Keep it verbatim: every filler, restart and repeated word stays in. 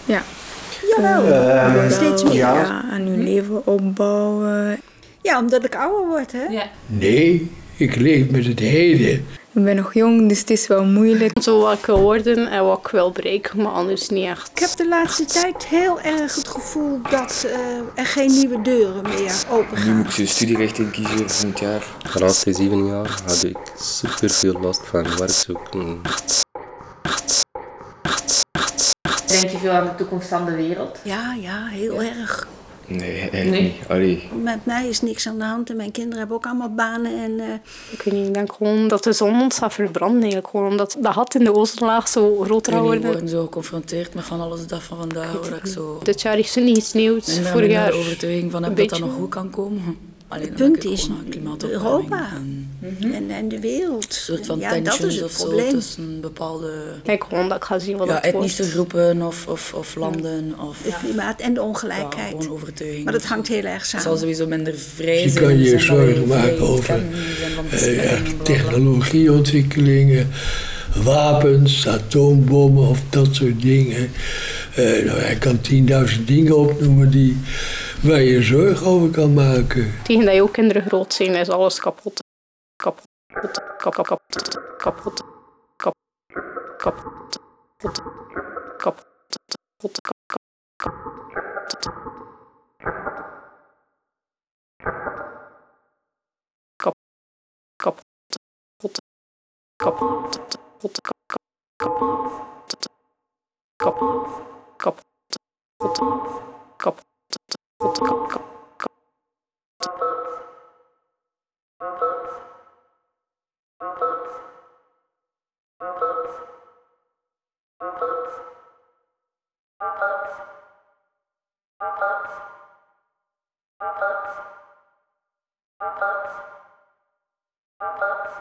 Ja. Jawel, Uh, steeds meer. Ja, ja, en uw leven opbouwen. Ja, omdat ik ouder word, hè? Ja. Nee, ik leef met het heden. Ik ben nog jong, dus het is wel moeilijk. Zo wat ik wil worden en wat ik wil bereiken, maar anders niet echt. Ik heb de laatste tijd heel erg het gevoel dat uh, er geen nieuwe deuren meer open gaan. Nu moet ik een studierichting kiezen volgend jaar. De laatste zeven jaar had ik super veel last van werkzoeken. Denk je veel aan de toekomst van de wereld? Ja, ja, heel ja. erg. Nee, eigenlijk nee. niet. Allee. Met mij is niks aan de hand en mijn kinderen hebben ook allemaal banen. En, uh... Ik weet niet, ik denk gewoon dat de zon ons gaat verbranden eigenlijk. Gewoon omdat dat gat in de ozonlaag zo groter gaat worden. We worden zo geconfronteerd met van alles dat van vandaag. Waar ik zo... Dit jaar is het niet gesneeuwd. Vorig jaar de overtuiging van heb dat dat nog goed kan komen. Alleen het punt is Europa en, mm-hmm. en, en de wereld. Een soort van ja, tensions of zo tussen bepaalde... Kijk, gewoon dat ik ga zien wat ja, het etnische wordt. groepen of, of, of landen. Of, het klimaat en de ongelijkheid. Ja, gewoon overtuiging. Maar dat hangt heel erg samen. Het zal sowieso minder vrij zijn. Je kan je zorgen maken over uh, ja, technologieontwikkelingen, wapens, atoombommen of dat soort dingen. Uh, nou, hij kan tienduizend dingen opnoemen die... waar je zorg over kan maken. Tegen dat je ook kinderen groot zijn, is alles kapot. Kapot. Kapot. Kapot. Kapot. Kapot. Kapot. Kapot. Thank you.